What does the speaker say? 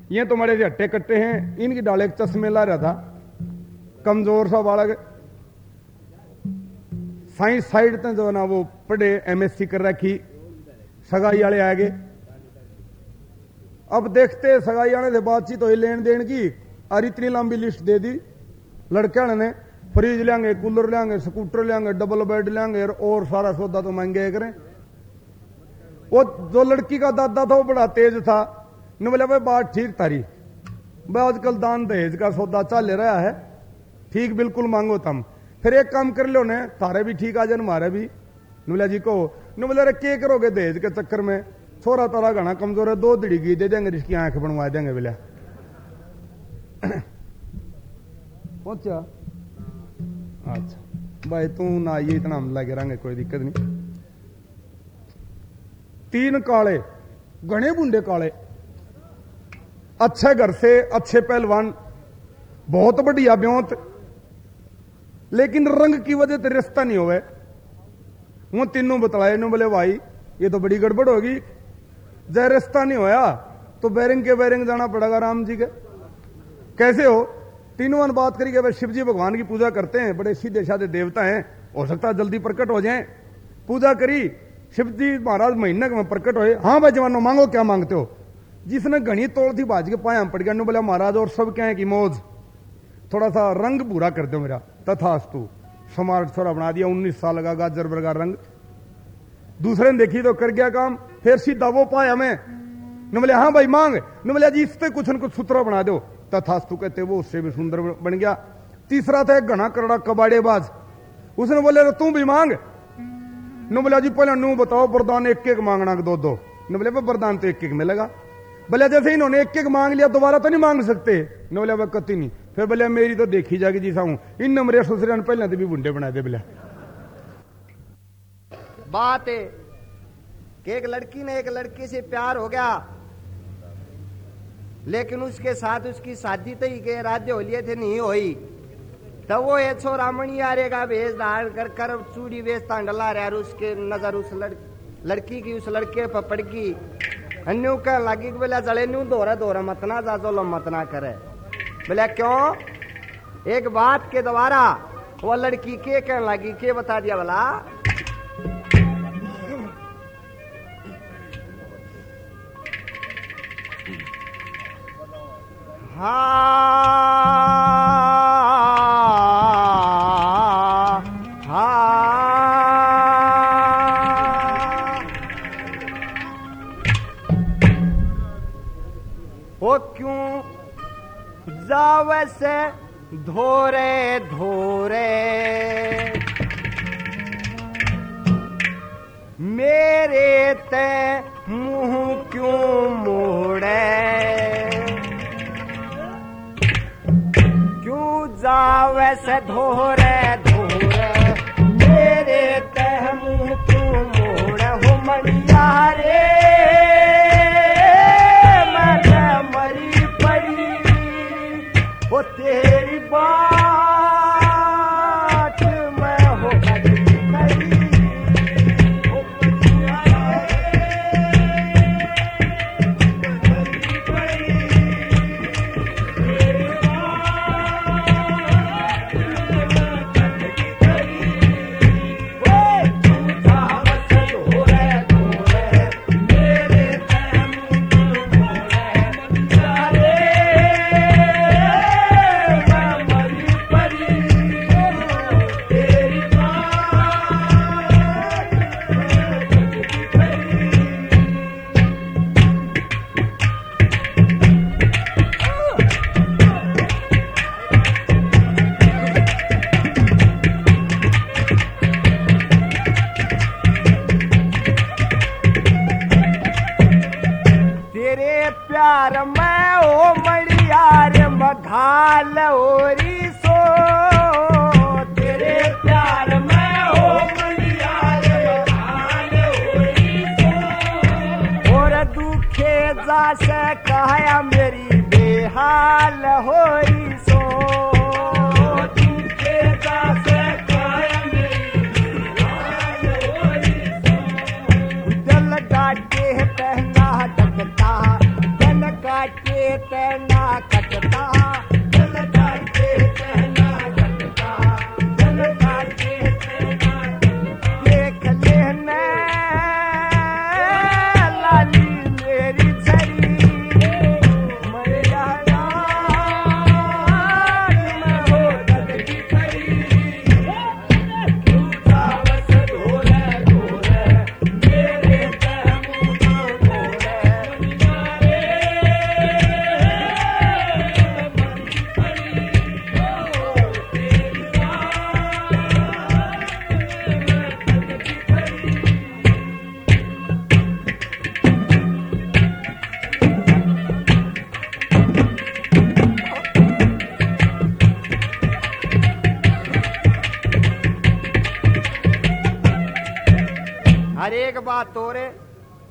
ये तो बड़े हट्टे कट्टे हैं, इनकी डाले चश्मे ला रहा था, कमजोर सा बालक, साइंस साइड तक जो ना वो पढ़े, एमएससी कर रखी, सगाई वाले आ गए। अब देखते सगाई आने से बातचीत हुई लेन देन की, और इतनी लंबी लिस्ट दे दी लड़के ने, फ्रिज लेंगे, कूलर लेंगे, स्कूटर लेंगे, डबल बेड लेंगे और सारा सौदा तो महंगे करें। वो जो लड़की का दादा था वो बड़ा तेज था, ने बोला भाई बात ठीक तारी, भाई आजकल दान दहेज का सौदा चल रहा है, ठीक बिल्कुल मांगो तुम, फिर एक काम कर लो ने, थारे भी ठीक आ जाए हमारे भी। बोला जी को ने बोला क्या करोगे दहेज के चक्कर में, छोरा तारा घना कमजोर है, 2 दिड़गी दे देंगे, जिसकी आंख बनवा देंगे। बोला पहुंचा, अच्छा भाई तू ना ये इतना हम लगे रहेंगे, कोई दिक्कत नहीं। 3 काले घने बुंडे काले, अच्छे घर से, अच्छे पहलवान, बहुत बढ़िया ब्योंत, लेकिन रंग की वजह से रिश्ता नहीं हुआ। वो तीनों बतलाए, नो बोले भाई ये तो बड़ी गड़बड़ होगी, जय रिश्ता नहीं होया तो बैरिंग के बैरिंग जाना पड़ेगा राम जी के। कैसे हो? तीनों ने बात करी कि शिव जी भगवान की पूजा करते हैं, बड़े सीधे साधे देवता हैं, हो सकता है जल्दी प्रकट हो जाएं। पूजा करी, शिव जी महाराज महीने में प्रकट हुए। हाँ भाई जवानों मांगो, क्या मांगते हो? जिसने घनी तोड़ थी बाज के पाया पड़ गया, बोला महाराज और सब क्या है कि मौज, थोड़ा सा रंग पूरा कर दो मेरा। तथास्तु, स्मार्ट थोड़ा बना दिया, 19 साल का गाजर वर्गा रंग। दूसरे ने देखी तो कर गया काम, फिर सीधा वो पाया मैं, न बोले हाँ भाई मांग, न बोले जी इससे कुछ न कुछ सूत्रा बना दो। तथास्तु कहते वो उससे भी सुंदर बन गया। तीसरा था एक घना करड़ा कबाड़ेबाज, उसने बोले तू भी मांग, न बोला जी पहले नू बताओ वरदान, एक एक मांगना 2-2। न बोले वरदान तो एक एक मिलेगा। बोले जैसे इन्होंने एक एक मांग लिया दोबारा तो नहीं मांग सकते। न बोले वह कति नहीं। फिर बोले मेरी तो देखी जाएगी जी साहू, इन नंबर ससुर पहले तो भी बुंडे बना दे। बोले बात है कि एक लड़की ने एक लड़के से प्यार हो गया, लेकिन उसके साथ उसकी शादी तो ही के राज्य हो लिए थे, नहीं हुई। तो वो ये छोरा मणियारे का वेश धारण कर कर चूड़ी वेश तांडला रहा, उसके नजर उस लड़की की उस लड़के पर पड़ गई। अन्यू कह लगी बोला जले न्यू दोहरा दोहरा मत ना जा, जो मत ना करे। बोला क्यों? एक बात के द्वारा वो लड़की के कहने लगी, के बता दिया बोला वो क्यों जावे से धोरे धोरे मेरे ते मुंह क्यों मोड़े, जावे से धोरे धोरे मेरे तह मुंह क्यों मोड़े। हो मनिया रे मैं मरी पड़ी, वो तेरी बात मैं हो खड़ी। मघाल ओरी सो तेरे प्यार में हो मनियार मघाल ओरी सो, और दुखे जासे कहा मेरी बेहाल होई सो। दुखे जासे कहा मेरी बेहाल होई सो, दिल काटे पहना डकता, धन काटे तेना कटता जल काटे तेना कटता जल काटे तेना देख लेना लाली मेरी छरी मर जाना मैं हो दर्दी करी दूसरा बस ढोले ढोले मेरे तहमुना ढोले हर एक बात तोरे